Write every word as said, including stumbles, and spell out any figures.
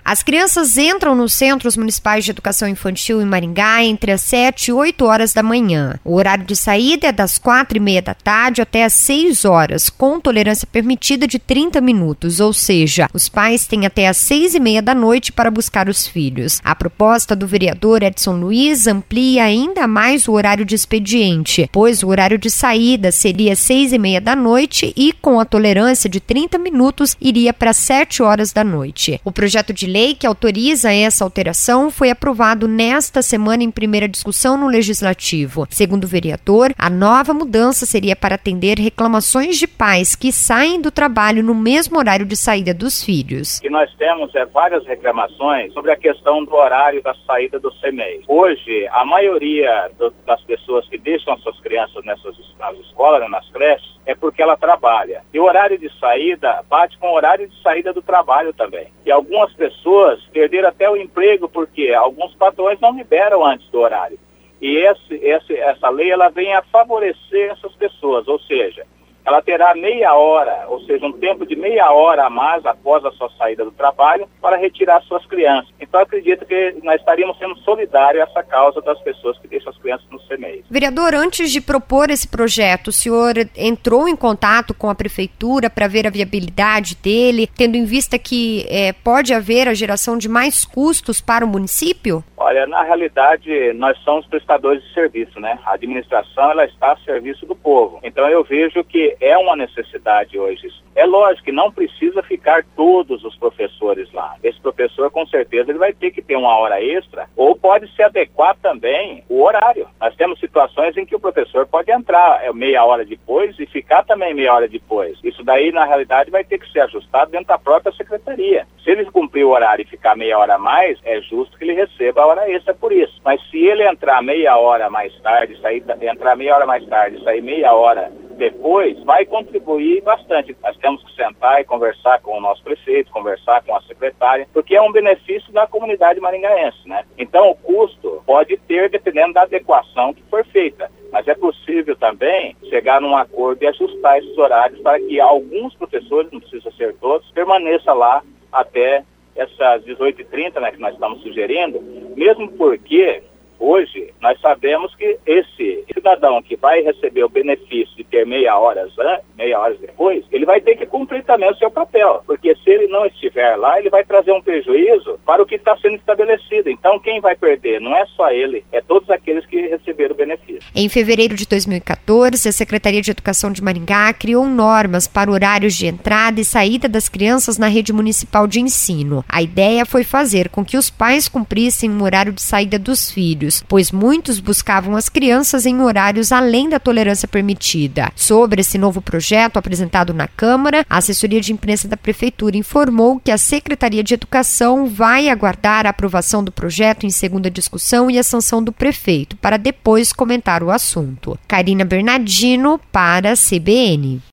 As crianças entram nos Centros Municipais de Educação Infantil em Maringá entre as sete e oito horas da manhã. O horário de saída é das quatro e meia da tarde até as seis horas, com tolerância permitida de trinta minutos, ou seja, os pais têm até as seis e meia da noite para buscar os filhos. A proposta do vereador Edson Luiz amplia ainda mais o horário de expediente, pois o horário de saída seria seis e meia da noite e, com a tolerância de trinta minutos, iria para sete horas da noite. O projeto de lei que autoriza essa alteração foi aprovado nesta semana em primeira discussão no Legislativo. Segundo o vereador, a nova mudança seria para atender reclamações de pais que saem do trabalho no mesmo horário de saída dos filhos. O que nós temos é várias reclamações sobre a questão do horário da saída do C M E I. Hoje, a maioria do, das pessoas que deixam as suas crianças nessas nas escolas, nas creches, é porque ela trabalha. E o horário de saída bate com o horário de saída do trabalho também. E algumas pessoas perderam até o emprego porque alguns patrões não liberam antes do horário. E esse, esse, essa lei ela vem a favorecer essas pessoas, ou seja, ela terá meia hora, ou seja, um tempo de meia hora a mais após a sua saída do trabalho para retirar suas crianças. Então, acredito que nós estaríamos sendo solidários a essa causa das pessoas que deixam as crianças no C M E I. Vereador, antes de propor esse projeto, o senhor entrou em contato com a prefeitura para ver a viabilidade dele, tendo em vista que é, pode haver a geração de mais custos para o município? Olha, na realidade, nós somos prestadores de serviço, né? A administração, ela está a serviço do povo. Então, eu vejo que é uma necessidade hoje. É lógico que não precisa ficar todos os professores lá. Esse professor, com certeza, ele vai ter que ter uma hora extra, ou pode se adequar também o horário. Nós temos situações em que o professor pode entrar meia hora depois e ficar também meia hora depois. Isso daí, na realidade, vai ter que ser ajustado dentro da própria secretaria. Se ele cumprir o horário e ficar meia hora a mais, é justo que ele receba a hora extra por isso. Mas se ele entrar meia hora mais tarde, sair, entrar meia hora mais tarde, sair meia hora depois, vai contribuir bastante. Nós temos que sentar e conversar com o nosso prefeito, conversar com a secretária, porque é um benefício da comunidade maringaense, né? Então, o custo pode ter, dependendo da adequação que for feita. Mas é possível também chegar num acordo e ajustar esses horários para que alguns professores, não precisa ser todos, permaneçam lá até essas dezoito e trinta, né, que nós estamos sugerindo, mesmo porque hoje nós sabemos que esse cidadão que vai receber o benefício de ter meia hora, meia hora depois, ele vai ter que cumprir também o seu papel, porque se ele não estiver lá, ele vai trazer um prejuízo para o que está sendo estabelecido. Então, quem vai perder não é só ele, é todos aqueles que receberam o benefício. Em fevereiro de dois mil e quatorze, a Secretaria de Educação de Maringá criou normas para horários de entrada e saída das crianças na rede municipal de ensino. A ideia foi fazer com que os pais cumprissem um horário de saída dos filhos, pois muitos buscavam as crianças em horários além da tolerância permitida. Sobre esse novo projeto apresentado na Câmara, a assessoria de imprensa da Prefeitura informou que a Secretaria de Educação vai aguardar a aprovação do projeto em segunda discussão e a sanção do prefeito, para depois comentar o assunto. Karina Bernardino, para a C B N.